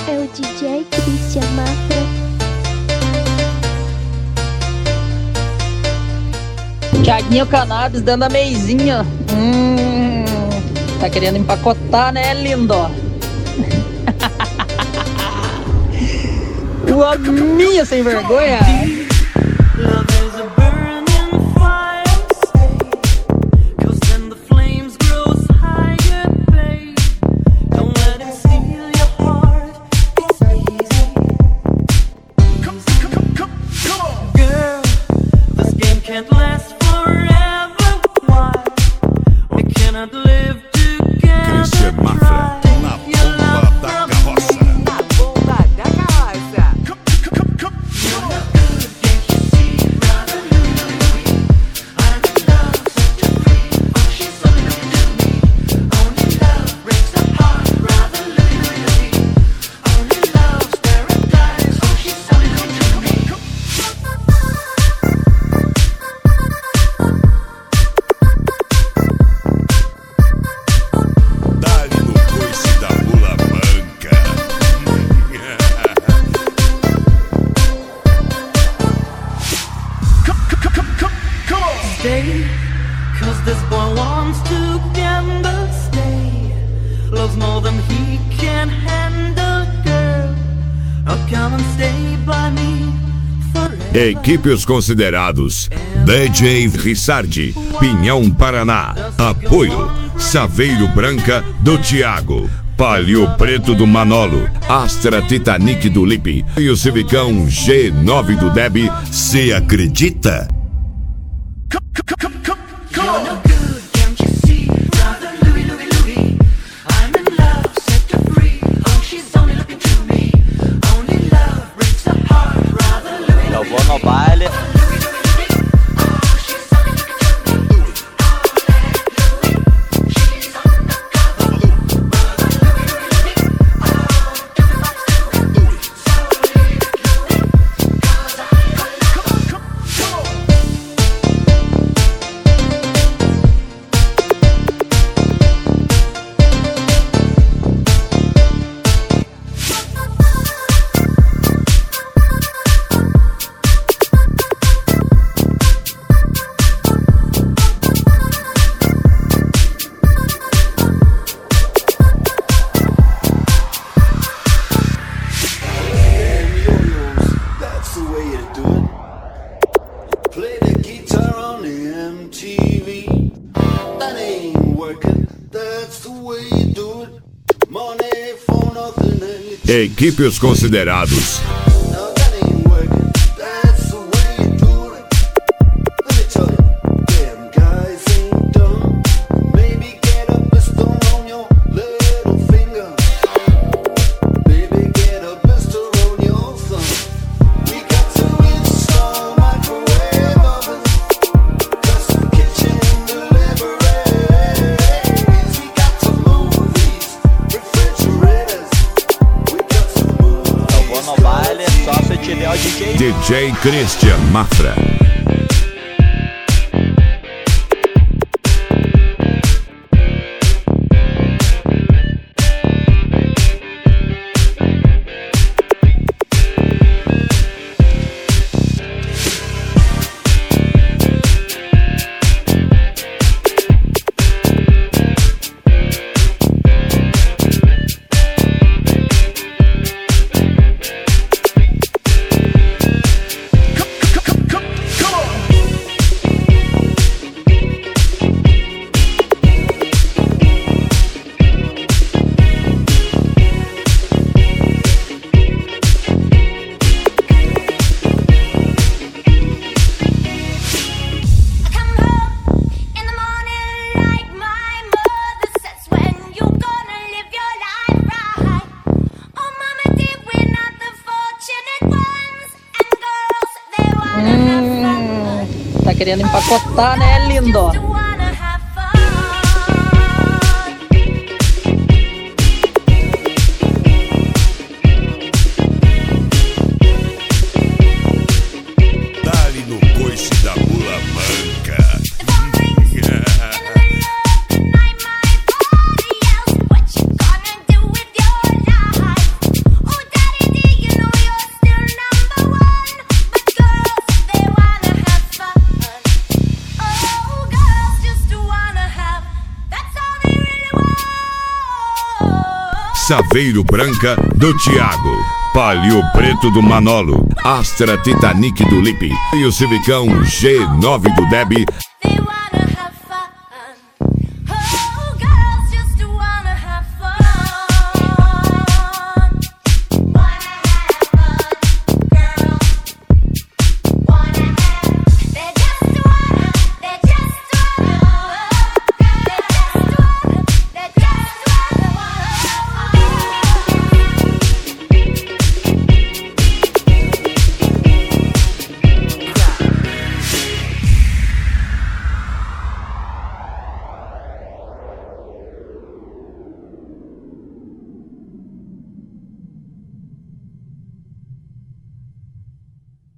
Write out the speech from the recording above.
É o DJ Christian Mafra. Thiaguinho Cannabis dando a meizinha. Tá querendo empacotar, né, lindo? Uma minha sem vergonha. Christian Mafra, na bomba da carroça. Na bomba da carroça. Dá-lhe no coice da mula manca. Stay, 'cause this boy wants to gamble. Stay, loves more than he can handle, girl. Oh, come and stay by me forever. Equipe Os Considerados: DJ Rissardi, Pinhão, Paraná. Apoio: Saveiro Branca do Thiago, Palio Preto do Manolo, Astra Titanic do Lipe e o Civicão G9 do Deb. Cê acredita? You're no good, can't you see? Brother Louie, Louie, Louie. I'm in love, set her free. Oh, she's only looking to me. Only love breaks the heart. Brother Louie, Eu vou no baile. That's the way you do it. Play the guitar on the MTV. That ain't working. That's the way you do it. Money for nothing and you Equipe Os Considerados: no, that ain't working. That's the way you do it. Let me tell you, damn guys ain't dumb. Maybe get a blister on your little finger. Maybe get a blister on your thumb. We got to install microwave ovens, custom kitchen deliveries. We got to move these refrigerators. We got to move Eu vou no baile, só se tiver o DJ. DJ Christian Mafra. Tá querendo empacotar, né, lindo? Saveiro Branca do Thiago, Palio Preto do Manolo, Astra Titanic do Lipe e o Civicão G9 do Deb